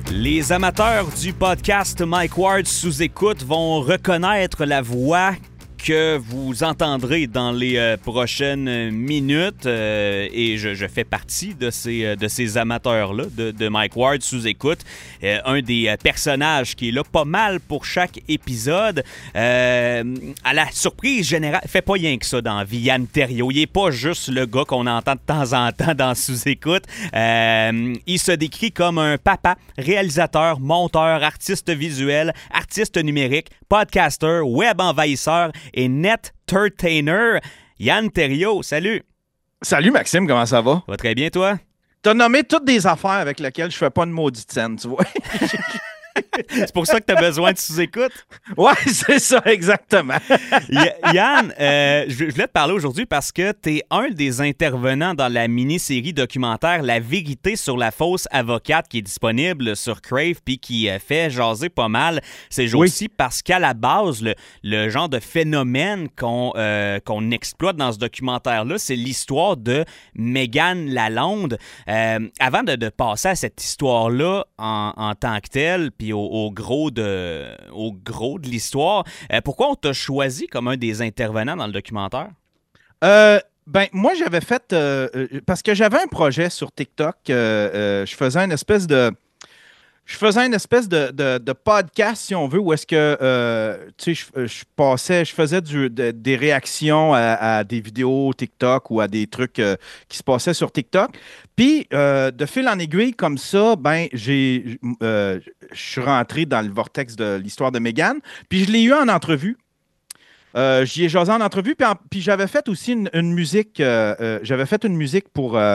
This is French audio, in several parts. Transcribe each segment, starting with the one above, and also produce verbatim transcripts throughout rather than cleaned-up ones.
Les amateurs du podcast Mike Ward sous écoute vont reconnaître la voix que vous entendrez dans les euh, prochaines minutes euh, et je, je fais partie de ces, de ces amateurs-là de, de Mike Ward sous écoute. Euh, un des euh, personnages qui est là pas mal pour chaque épisode. Euh, à la surprise générale, fait pas rien que ça dans vie, Yann Terriot. Il est pas juste le gars qu'on entend de temps en temps dans sous écoute. Euh, il se décrit comme un papa, réalisateur, monteur, artiste visuel, artiste numérique, podcaster, web envahisseur et net-tertainer. Yann Terriot, salut! Salut Maxime, comment ça va? Ça va très bien, toi? T'as nommé toutes des affaires avec lesquelles je fais pas de maudite scène, tu vois? C'est pour ça que t'as besoin de sous-écoute? Ouais, c'est ça, exactement. Y- Yann, euh, je voulais te parler aujourd'hui parce que t'es un des intervenants dans la mini-série documentaire La vérité sur la fausse avocate qui est disponible sur Crave puis qui euh, fait jaser pas mal ces jours-ci, oui. Parce qu'à la base, le, le genre de phénomène qu'on, euh, qu'on exploite dans ce documentaire-là, c'est l'histoire de Mégane Lalonde. Euh, avant de, de passer à cette histoire-là en, en tant que telle, puis au, au gros de, au gros de l'histoire, euh, pourquoi on t'a choisi comme un des intervenants dans le documentaire? Euh, ben, moi, j'avais fait... Euh, parce que j'avais un projet sur TikTok. Euh, euh, je faisais une espèce de... Je faisais une espèce de, de, de podcast, si on veut, où est-ce que, euh, tu sais, je, je passais, je faisais du, de, des réactions à, à des vidéos TikTok ou à des trucs euh, qui se passaient sur TikTok. Puis, euh, de fil en aiguille, comme ça, ben, j'ai, euh, je suis rentré dans le vortex de l'histoire de Mégane. Puis, je l'ai eu en entrevue. Euh, j'y ai jasé en entrevue. Puis, en, puis j'avais fait aussi une, une musique, euh, euh, j'avais fait une musique pour... Euh,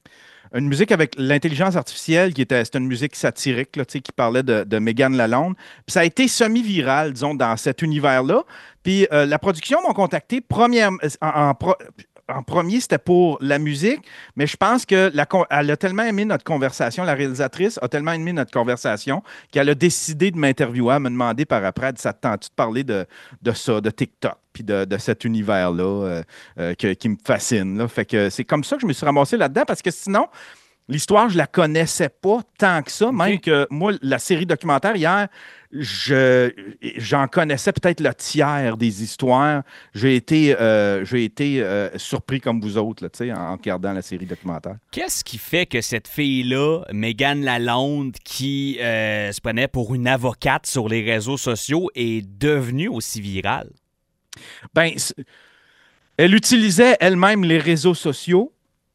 Une musique avec l'intelligence artificielle, qui était, c'était une musique satirique là, qui parlait de, de Mégane Lalonde. Puis ça a été semi-viral, disons, dans cet univers-là. Puis euh, la production m'a contacté première, en, en, en premier, c'était pour la musique, mais je pense qu'elle a tellement aimé notre conversation, la réalisatrice a tellement aimé notre conversation qu'elle a décidé de m'interviewer, à me demander par après, ça te tente-tu de parler de, de ça, de TikTok? Puis de, de cet univers-là euh, euh, que, qui me fascine. Là. Fait que c'est comme ça que je me suis ramassé là-dedans, parce que sinon, l'histoire, je la connaissais pas tant que ça. Okay. Même que moi, la série documentaire, hier, je, j'en connaissais peut-être le tiers des histoires. J'ai été, euh, j'ai été euh, surpris comme vous autres là, en regardant la série documentaire. Qu'est-ce qui fait que cette fille-là, Mégane Lalonde, qui euh, se prenait pour une avocate sur les réseaux sociaux, est devenue aussi virale? Ben, elle utilisait elle-même les réseaux sociaux,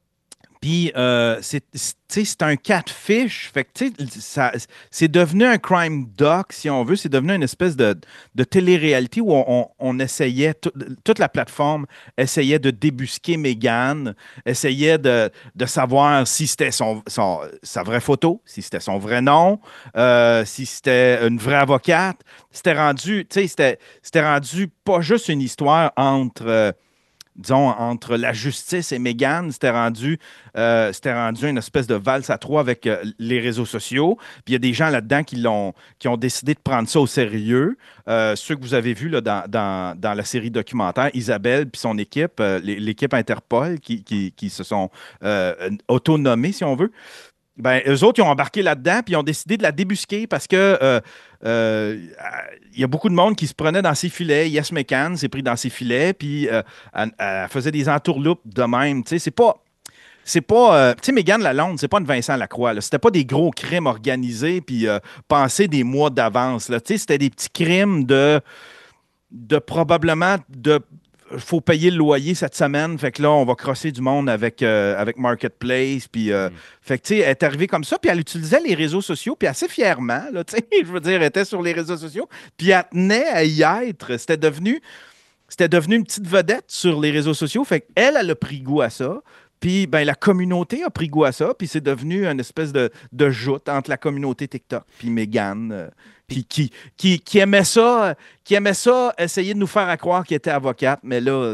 puis euh, c'est, c'est, c'est un catfish, fait que ça, c'est devenu un crime doc, si on veut, c'est devenu une espèce de, de télé-réalité où on, on, on essayait, tout, toute la plateforme essayait de débusquer Mégane, essayait de, de savoir si c'était son, son, sa vraie photo, si c'était son vrai nom, euh, si c'était une vraie avocate. C'était rendu, tu sais, c'était, c'était rendu pas juste une histoire entre... Euh, disons, entre la justice et Mégane, c'était rendu, euh, c'était rendu une espèce de valse à trois avec euh, les réseaux sociaux. Puis il y a des gens là-dedans qui, l'ont, qui ont décidé de prendre ça au sérieux. Euh, ceux que vous avez vus là, dans, dans, dans la série documentaire, Isabelle puis son équipe, euh, l'équipe Interpol, qui, qui, qui se sont euh, autonommés, si on veut. Ben, eux autres, ils ont embarqué là-dedans, puis ils ont décidé de la débusquer parce que euh, euh, y a beaucoup de monde qui se prenait dans ses filets. Yes McCann s'est pris dans ses filets, puis euh, elle, elle faisait des entourloupes de même. Tu sais, c'est pas... C'est pas... Euh, tu sais, Mégane Lalonde, c'est pas une Vincent Lacroix. Là. C'était pas des gros crimes organisés puis euh, pensés des mois d'avance. Là. Tu sais, c'était des petits crimes de... de probablement... de faut payer le loyer cette semaine, fait que là, on va crosser du monde avec, euh, avec Marketplace, puis euh, mm. fait que, tu sais, elle est arrivée comme ça, puis elle utilisait les réseaux sociaux, puis assez fièrement, là, tu sais, je veux dire, elle était sur les réseaux sociaux, puis elle tenait à y être, c'était devenu, c'était devenu une petite vedette sur les réseaux sociaux, fait qu'elle, elle a pris goût à ça, puis ben, la communauté a pris goût à ça, puis c'est devenu une espèce de, de joute entre la communauté TikTok puis Mégane, euh, Qui, qui, qui, qui aimait ça, qui aimait ça, essayer de nous faire à croire qu'il était avocate, mais là,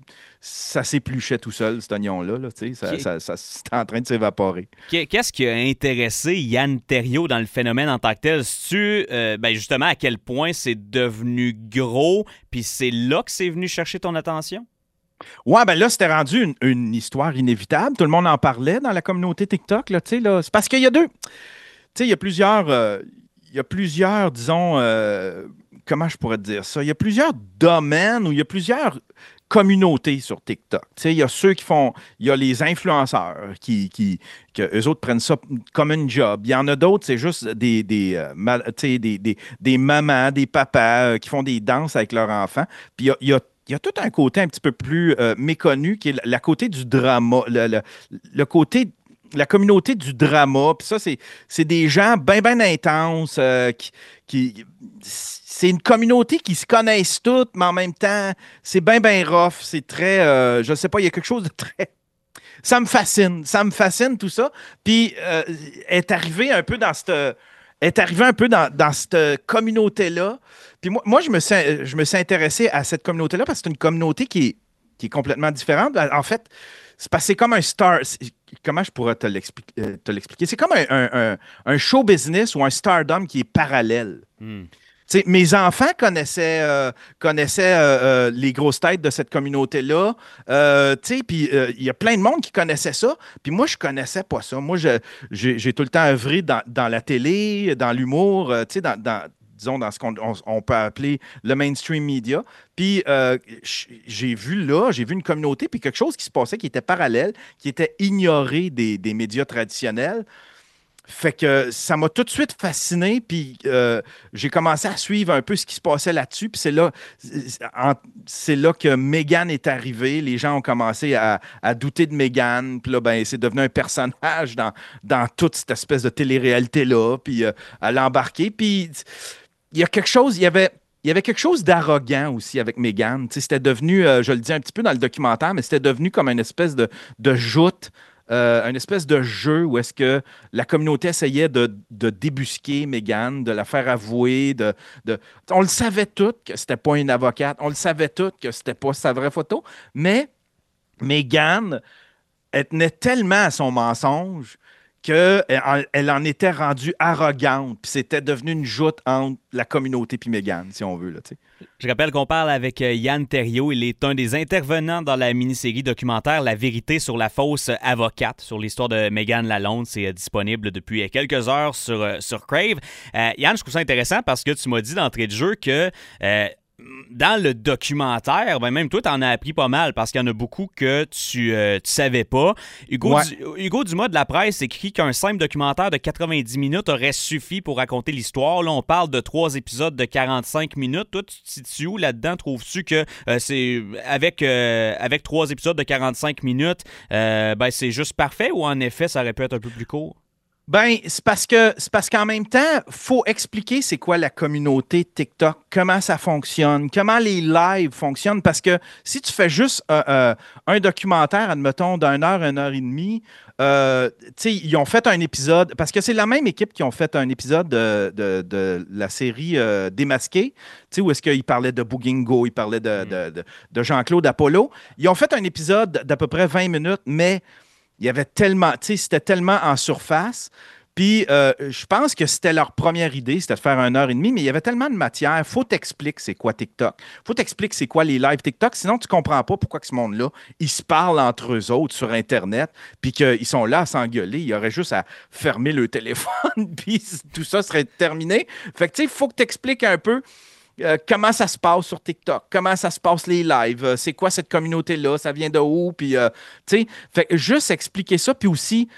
ça s'épluchait tout seul, cet oignon-là. Là, ça, qui... ça, ça, ça c'était en train de s'évaporer. Qu'est-ce qui a intéressé Yann Terriot dans le phénomène en tant que tel? C'est-tu, euh, ben justement, à quel point c'est devenu gros, puis c'est là que c'est venu chercher ton attention? Ouais, ben là, c'était rendu une, une histoire inévitable. Tout le monde en parlait dans la communauté TikTok. Là, là. C'est parce qu'il y a deux... sais, il y a plusieurs, euh, il y a plusieurs, disons, euh, comment je pourrais te dire ça? Il y a plusieurs domaines où il y a plusieurs communautés sur TikTok. Tu sais, il y a ceux qui font, il y a les influenceurs qui, qui, que eux autres prennent ça comme une job. Il y en a d'autres, c'est juste des, des, euh, mal- tu sais, des, des, des mamans, des papas euh, qui font des danses avec leurs enfants. Puis il y a, il y a il y a tout un côté un petit peu plus euh, méconnu qui est la, la côté du drama, le, le- le côté, la communauté du drama. Puis ça, c'est, c'est des gens bien, bien intenses euh, qui, qui- c'est une communauté qui se connaissent toutes, mais en même temps, c'est bien, bien rough. C'est très, euh, je sais pas, il y a quelque chose de très. Ça me fascine. Ça me fascine tout ça. Puis euh, est arrivé un peu dans cette. Est arrivé un peu dans, dans cette communauté-là. Puis moi, moi je, me suis, je me suis intéressé à cette communauté-là parce que c'est une communauté qui est, qui est complètement différente. En fait, c'est parce que c'est comme un star. c'est- Comment je pourrais te l'expliquer? euh, te l'expliquer? C'est comme un, un- un- un show business ou un stardom qui est parallèle. Hmm. Tu sais, mes enfants connaissaient, euh, connaissaient euh, euh, les grosses têtes de cette communauté-là. Euh, tu sais, puis euh, il y a plein de monde qui connaissait ça. Puis moi, je connaissais pas ça. Moi, je- j'ai j'ai tout le temps œuvré dans, dans la télé, dans l'humour, euh, tu sais, dans, dans- disons, dans ce qu'on on- on peut appeler le mainstream media. Puis euh, j- j'ai vu là, j'ai vu une communauté, puis quelque chose qui se passait qui était parallèle, qui était ignoré des, des médias traditionnels. Fait que ça m'a tout de suite fasciné, puis euh, j'ai commencé à suivre un peu ce qui se passait là-dessus, puis c'est là, en- c'est là que Meghan est arrivée. Les gens ont commencé à, à douter de Meghan, puis là, ben, c'est devenu un personnage dans, dans toute cette espèce de télé-réalité-là, puis euh, à l'embarquer. Puis il y a quelque chose, il y avait. Il y avait quelque chose d'arrogant aussi avec Meghan. Tu sais, c'était devenu, euh, je le dis un petit peu dans le documentaire, mais c'était devenu comme une espèce de, de joute, euh, une espèce de jeu où est-ce que la communauté essayait de, de débusquer Meghan, de la faire avouer. De, de- On le savait tout que c'était pas une avocate, on le savait tout que c'était pas sa vraie photo, mais Meghan, elle tenait tellement à son mensonge qu'elle elle en était rendue arrogante. Puis c'était devenu une joute entre la communauté et Meghan, si on veut. Là, tu sais. Je rappelle qu'on parle avec euh, Yann Terriot. Il est un des intervenants dans la mini-série documentaire La vérité sur la fausse avocate, sur l'histoire de Meghan Lalonde. C'est euh, disponible depuis euh, quelques heures sur, euh, sur Crave. Euh, Yann, je trouve ça intéressant parce que tu m'as dit d'entrée de jeu que euh, dans le documentaire, ben même toi, t'en as appris pas mal parce qu'il y en a beaucoup que tu, euh, tu savais pas. Hugo, Ouais. Du- Hugo Dumas de La Presse écrit qu'un simple documentaire de quatre-vingt-dix minutes aurait suffi pour raconter l'histoire. Là, on parle de trois épisodes de quarante-cinq minutes. Toi, tu te situes où là-dedans? Trouves-tu que euh, c'est avec, euh, avec trois épisodes de quarante-cinq minutes, euh, ben c'est juste parfait ou en effet, ça aurait pu être un peu plus court? Ben, c'est parce que c'est parce qu'en même temps, faut expliquer c'est quoi la communauté TikTok, comment ça fonctionne, comment les lives fonctionnent. Parce que si tu fais juste euh, euh, un documentaire, admettons, d'une heure, une heure et demie, euh, tu sais, ils ont fait un épisode, parce que c'est la même équipe qui ont fait un épisode de, de- de la série euh, Démasqué, tu sais, où est-ce qu'ils parlaient de Bougingo, ils parlaient de, de- de- de Jean-Claude Apollo. Ils ont fait un épisode d'à peu près vingt minutes, mais il y avait tellement, tu sais, c'était tellement en surface. Puis, euh, je pense que c'était leur première idée, c'était de faire une heure et demie, mais il y avait tellement de matière. Faut t'expliquer c'est quoi TikTok. Faut t'expliquer c'est quoi les lives TikTok. Sinon, tu comprends pas pourquoi que ce monde-là, ils se parlent entre eux autres sur Internet, puis qu'ils sont là à s'engueuler. Il y aurait juste à fermer le téléphone, puis tout ça serait terminé. Fait que, tu sais, il faut que tu expliques un peu euh, comment ça se passe sur TikTok, comment ça se passe les lives, euh, c'est quoi cette communauté-là, ça vient de où, puis, euh, tu sais, fait que juste expliquer ça, puis aussi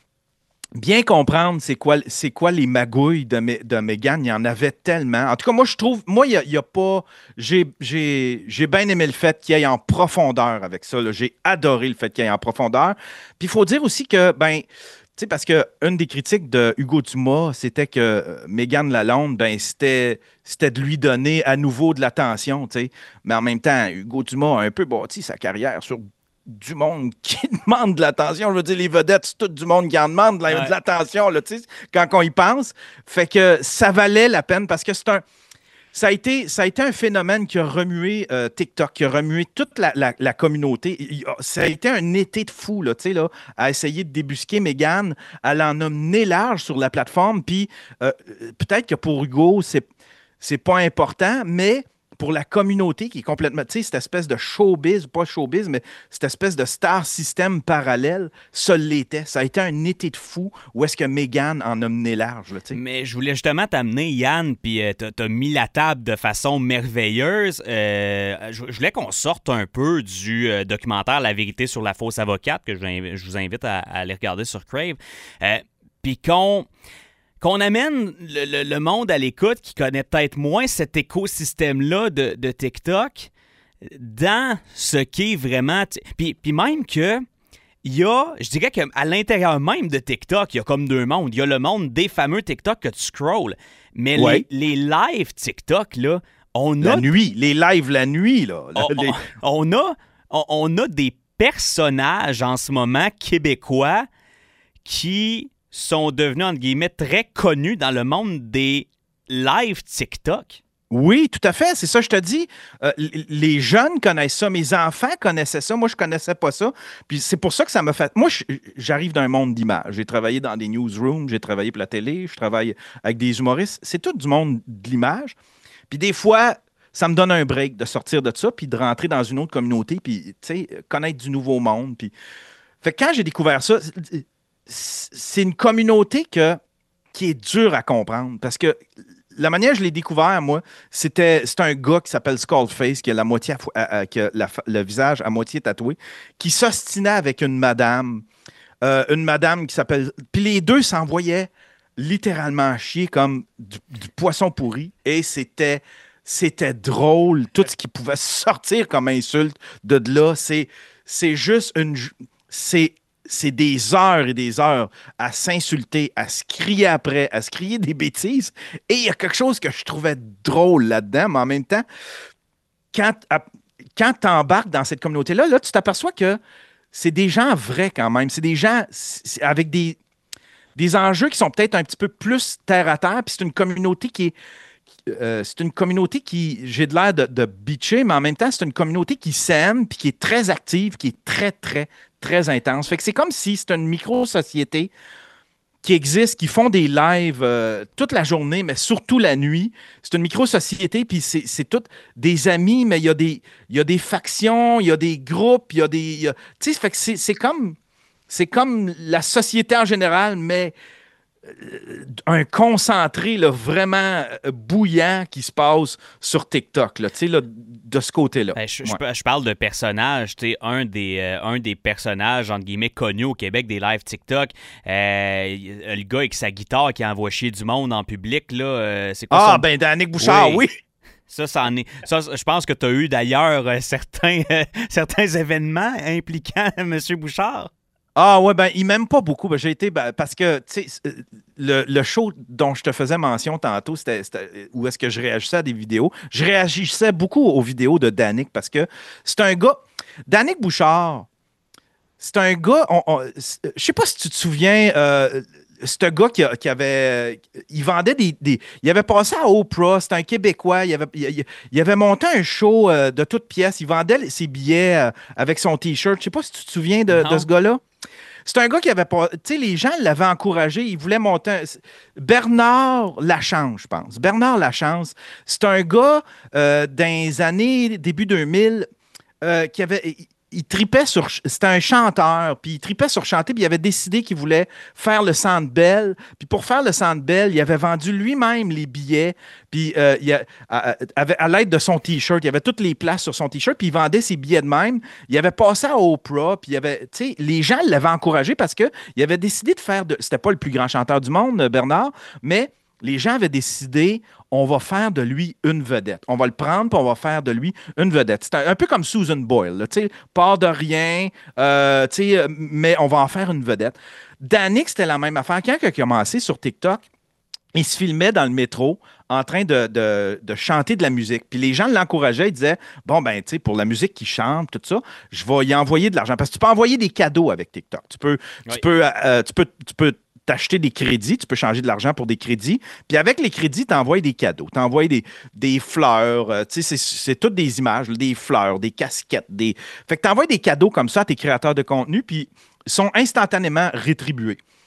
bien comprendre c'est quoi, c'est quoi les magouilles de, Me- de Meghan, il y en avait tellement. En tout cas, moi, je trouve, moi, il n'y a, il y a pas, j'ai, j'ai, j'ai bien aimé le fait qu'il y ait en profondeur avec ça, là. J'ai adoré le fait qu'il y ait en profondeur. Puis il faut dire aussi que, ben, tu sais, parce que une des critiques de Hugo Dumas, c'était que euh, Meghan Lalonde, ben, c'était, c'était de lui donner à nouveau de l'attention, tu sais. Mais en même temps, Hugo Dumas a un peu bâti sa carrière sur du monde qui demande de l'attention. Je veux dire, les vedettes, c'est tout du monde qui en demande de la- Ouais. de l'attention, là, tu sais, quand on y pense. Fait que ça valait la peine parce que c'est un. Ça a été, ça a été un phénomène qui a remué euh, TikTok, qui a remué toute la, la- la communauté. Il- il- ça a été un été de fou, là, tu sais, là, à essayer de débusquer Meghan. Elle en a mené large sur la plateforme. Puis euh, peut-être que pour Hugo, c'est, c'est pas important, mais pour la communauté qui est complètement, tu sais, cette espèce de showbiz, pas showbiz, mais cette espèce de star system parallèle, ça l'était. Ça a été un été de fou où est-ce que Meghan en a mené large, là, tu sais. Mais je voulais justement t'amener, Yann, puis euh, t'as, t'as mis la table de façon merveilleuse. Euh, je, je voulais qu'on sorte un peu du euh, documentaire La vérité sur la fausse avocate, que je, vous je vous invite à, à aller regarder sur Crave, euh, puis qu'on... qu'on amène le, le, le monde à l'écoute qui connaît peut-être moins cet écosystème-là de, de TikTok dans ce qui est vraiment... T- puis, puis même que il y a, je dirais qu'à l'intérieur même de TikTok, il y a comme deux mondes. Il y a le monde des fameux TikTok que tu scrolls. Mais ouais. les, les lives TikTok, là, on a... La nuit, les lives la nuit, là. On, les... on, on, a, on, on a des personnages en ce moment québécois qui... sont devenus, entre guillemets, très connus dans le monde des lives TikTok. Oui, tout à fait. C'est ça, je te dis. Euh, les jeunes connaissent ça. Mes enfants connaissaient ça. Moi, je ne connaissais pas ça. Puis c'est pour ça que ça m'a fait... Moi, j'arrive d'un monde d'images. J'ai travaillé dans des newsrooms, j'ai travaillé pour la télé, je travaille avec des humoristes. C'est tout du monde de l'image. Puis des fois, ça me donne un break de sortir de ça puis de rentrer dans une autre communauté puis, tu sais, connaître du nouveau monde. Puis... Fait que quand j'ai découvert ça... c'est une communauté que, qui est dure à comprendre parce que la manière que je l'ai découvert, moi, c'était c'est un gars qui s'appelle Skullface, qui a, la moitié à, à, à, qui a la, le visage à moitié tatoué, qui s'ostinait avec une madame, euh, une madame qui s'appelle... Puis les deux s'envoyaient littéralement chier comme du, du poisson pourri et c'était... C'était drôle, tout ce qui pouvait sortir comme insulte de là, c'est, c'est juste une... C'est... c'est des heures et des heures à s'insulter, à se crier après, à se crier des bêtises. Et il y a quelque chose que je trouvais drôle là-dedans, mais en même temps, quand, quand tu embarques dans cette communauté-là, là, tu t'aperçois que c'est des gens vrais quand même. C'est des gens avec des, des enjeux qui sont peut-être un petit peu plus terre à terre. Puis c'est une communauté qui est... Euh, c'est une communauté qui, j'ai de l'air de, de bitcher, mais en même temps, c'est une communauté qui s'aime, puis qui est très active, qui est très, très, très intense. Fait que c'est comme si c'était une micro-société qui existe, qui font des lives euh, toute la journée, mais surtout la nuit. C'est une micro-société, puis c'est, c'est toutes des amis, mais il y a des, il y a des factions, il y a des groupes, il y a des... Tu sais, fait que c'est, c'est comme... C'est comme la société en général, mais... un concentré là, vraiment bouillant qui se passe sur TikTok, là, là, de ce côté-là. Ben, je, ouais. je, je parle de personnages. Un des, euh, un des personnages, entre guillemets, connus au Québec des lives TikTok, euh, le gars avec sa guitare qui envoie chier du monde en public, là, euh, c'est quoi Ah, son... ben, Danick Bouchard, oui! oui. Ça, ça en est. Ça, je pense que tu as eu d'ailleurs euh, certains, euh, certains événements impliquant M. Bouchard. Ah ouais, ben il m'aime pas beaucoup. Ben, j'ai été ben, parce que tu sais, le, le show dont je te faisais mention tantôt, c'était, c'était où est-ce que je réagissais à des vidéos. Je réagissais beaucoup aux vidéos de Danick parce que c'est un gars. Danick Bouchard, c'est un gars. On, on, je sais pas si tu te souviens. Euh, c'est un gars qui, qui avait. Il vendait des, des. Il avait passé à Oprah, c'était un Québécois. Il avait, il, il avait monté un show euh, de toutes pièces. Il vendait ses billets euh, avec son T-shirt. Je sais pas si tu te souviens de, de ce gars-là. C'est un gars qui avait pas. Tu sais, les gens l'avaient encouragé. Il voulait monter. Un... Bernard Lachance, je pense. Bernard Lachance, c'est un gars euh, dans les années début deux mille euh, qui avait. Il tripait sur... C'était un chanteur, puis il tripait sur chanter, puis il avait décidé qu'il voulait faire le Centre Bell. Puis pour faire le Centre Bell, il avait vendu lui-même les billets, puis euh, il a, à, à, à l'aide de son T-shirt, il y avait toutes les places sur son T-shirt, puis il vendait ses billets de même. Il avait passé à Oprah, puis il avait... Tu sais, les gens l'avaient encouragé parce qu'il avait décidé de faire... De, c'était pas le plus grand chanteur du monde, Bernard, mais... Les gens avaient décidé, on va faire de lui une vedette. On va le prendre, puis on va faire de lui une vedette. C'est un, un peu comme Susan Boyle, tu sais, part de rien, euh, tu sais, mais on va en faire une vedette. Danick, c'était la même affaire. Quand il a commencé sur TikTok, il se filmait dans le métro en train de, de, de chanter de la musique. Puis les gens l'encourageaient, ils disaient, bon, ben, tu sais, pour la musique qu'il chante, tout ça, je vais y envoyer de l'argent. Parce que tu peux envoyer des cadeaux avec TikTok. Tu peux, oui. tu peux, euh, tu peux, tu peux t'acheter des crédits, tu peux changer de l'argent pour des crédits. Puis avec les crédits, tu envoies des cadeaux. Tu envoies des, des fleurs. Euh, tu sais, c'est, c'est toutes des images, là, des fleurs, des casquettes. Des... Fait que tu envoies des cadeaux comme ça à tes créateurs de contenu, puis ils sont instantanément rétribués.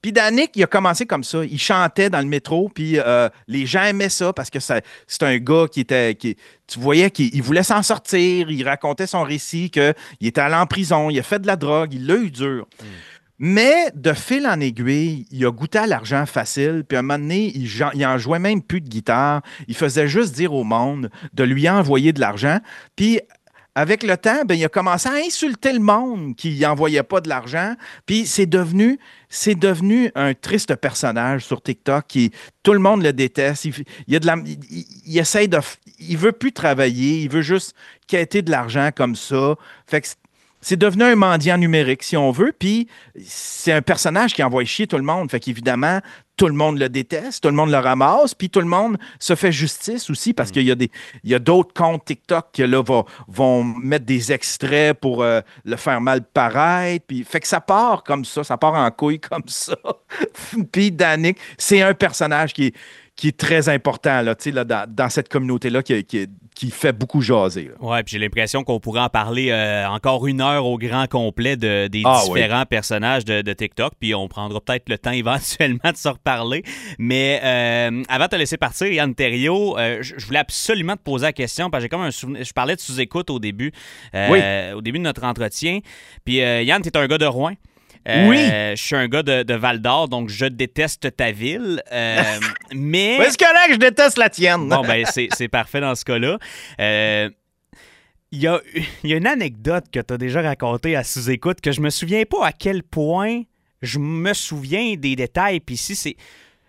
Puis Danick, il a commencé comme ça. Il chantait dans le métro, puis euh, les gens aimaient ça parce que ça, c'est un gars qui était... Qui, tu voyais qu'il il voulait s'en sortir. Il racontait son récit qu'il était allé en prison, il a fait de la drogue, il l'a eu dur. Mm. Mais de fil en aiguille, il a goûté à l'argent facile, puis à un moment donné, il, il en jouait même plus de guitare. Il faisait juste dire au monde de lui envoyer de l'argent. Puis avec le temps, ben, il a commencé à insulter le monde qui n'envoyait pas de l'argent. Puis c'est devenu, c'est devenu un triste personnage sur TikTok qui tout le monde le déteste. Il, il, a de la, il, il essaie de, il veut plus travailler, il veut juste quêter de l'argent comme ça. Fait que c'est devenu un mendiant numérique, si on veut, puis c'est un personnage qui envoie chier tout le monde. Fait qu'évidemment, tout le monde le déteste, tout le monde le ramasse, puis tout le monde se fait justice aussi parce mmh. qu'il y a des, il y a d'autres comptes TikTok qui là, va, vont mettre des extraits pour euh, le faire mal paraître. Puis, fait que ça part comme ça, ça part en couille comme ça. Puis Danick, c'est un personnage qui est, qui est très important là, là, dans, dans cette communauté-là qui, qui, qui fait beaucoup jaser. Oui, puis j'ai l'impression qu'on pourrait en parler euh, encore une heure au grand complet de, des ah, différents oui. personnages de, de TikTok, puis on prendra peut-être le temps éventuellement de se reparler. Mais euh, avant de te laisser partir, Yann Terriot, euh, je voulais absolument te poser la question, parce que j'ai comme un souvenir. Je parlais de sous-écoute au début, euh, oui. au début de notre entretien. Puis euh, Yann, tu es un gars de Rouen. Euh, oui. Je suis un gars de, de Val-d'Or, donc je déteste ta ville. Euh, mais. C'est correct, je déteste la tienne. Bon, ben, c'est, c'est parfait dans ce cas-là. Euh, Il y a, y a une anecdote que tu as déjà racontée à sous-écoute que je me souviens pas à quel point je me souviens des détails. Puis ici, c'est.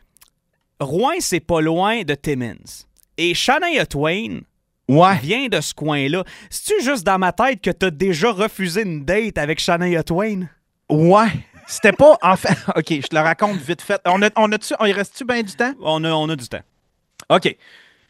Rouen, c'est pas loin de Timmins. Et Shania Twain. Ouais. Vient de ce coin-là. C'est-tu juste dans ma tête que tu as déjà refusé une date avec Shania Twain? Ouais. C'était pas... En fait... OK, je te le raconte vite fait. On a, on a-tu... Il reste-tu bien du temps? On a, on a du temps. OK.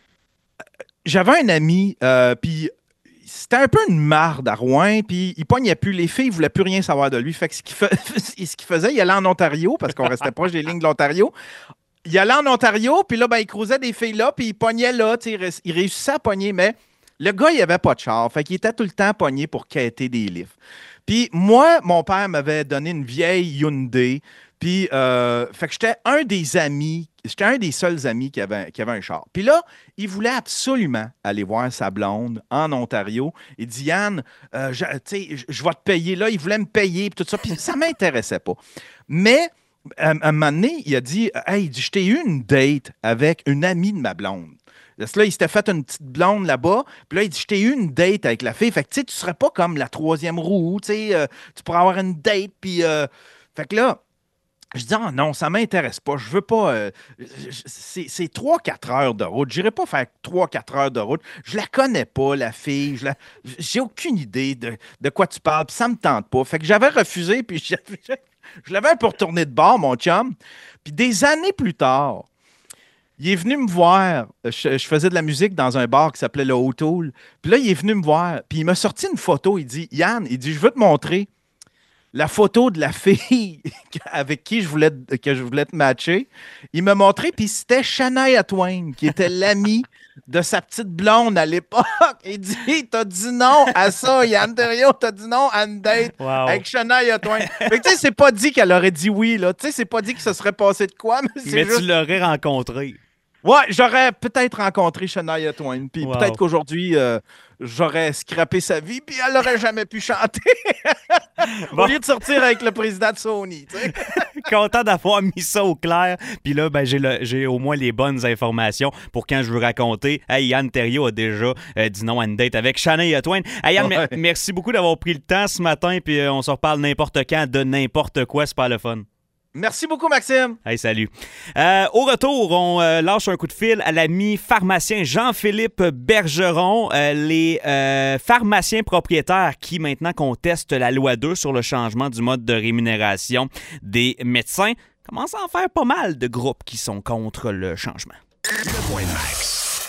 J'avais un ami, euh, puis c'était un peu une marde à Rouen, puis il pognait plus. Les filles ne voulaient plus rien savoir de lui. Fait que ce qu'il, fa... ce qu'il faisait, il allait en Ontario, parce qu'on restait proche des lignes de l'Ontario. Il allait en Ontario, puis là, ben, il croisait des filles là, puis il pognait là. Il réussissait à pogner, mais le gars, il avait pas de char. Fait qu'il était tout le temps pogné pour quêter des livres. Puis moi, mon père m'avait donné une vieille Hyundai. Puis, euh, fait que j'étais un des amis, j'étais un des seuls amis qui avait, qui avait un char. Puis là, il voulait absolument aller voir sa blonde en Ontario. Il dit, Yann, euh, je, je, je vais te payer. Là, il voulait me payer, puis tout ça. Puis ça ne m'intéressait pas. Mais, à, à un moment donné, il a dit, hey, je t'ai eu une date avec une amie de ma blonde. Là, il s'était fait une petite blonde là-bas. Puis là, il dit, je t'ai eu une date avec la fille. Fait que, tu sais, tu serais pas comme la troisième roue. Tu sais, euh, tu pourrais avoir une date. Puis, euh... fait que là, je dis, ah non, ça m'intéresse pas. Je veux pas. Euh... C'est, c'est trois quatre heures de route. Je n'irai pas faire trois quatre heures de route. Je la connais pas, la fille. Je la... J'ai aucune idée de, de quoi tu parles. Puis ça me tente pas. Fait que j'avais refusé. Puis je, je l'avais un peu retourné de bord, mon chum. Puis des années plus tard, il est venu me voir. Je, je faisais de la musique dans un bar qui s'appelait le O'Toole. Puis là, il est venu me voir. Puis il m'a sorti une photo. Il dit, Yann, il dit, je veux te montrer la photo de la fille avec qui je voulais, que je voulais te matcher. Il m'a montré, puis c'était Shania Twain, qui était l'amie de sa petite blonde à l'époque. Il dit, t'as dit non à ça, Yann Terriot, t'as dit non à une date wow. avec Shania Twain. Fait que tu sais, c'est pas dit qu'elle aurait dit oui, là. Tu sais, c'est pas dit que ça serait passé de quoi, mais c'est Mais juste... tu l'aurais rencontré. Ouais, j'aurais peut-être rencontré Shania Twain, puis wow. peut-être qu'aujourd'hui, euh, j'aurais scrappé sa vie, puis elle n'aurait jamais pu chanter. Bon. Au lieu de sortir avec le président de Sony, tu sais. Content d'avoir mis ça au clair. Puis là, ben, j'ai, le, j'ai au moins les bonnes informations pour quand je veux raconter. Hey, Yann Terriot a déjà euh, dit non à une date avec Shania Twain. Hey, Yann, ouais. mer- merci beaucoup d'avoir pris le temps ce matin, puis euh, on se reparle n'importe quand de n'importe quoi. C'est pas le fun. Merci beaucoup, Maxime. Hey, salut. Euh, au retour, on euh, lâche un coup de fil à l'ami pharmacien Jean-Philippe Bergeron, euh, les euh, pharmaciens propriétaires qui maintenant contestent la loi deux sur le changement du mode de rémunération des médecins. Commence à en faire pas mal de groupes qui sont contre le changement. Le point max.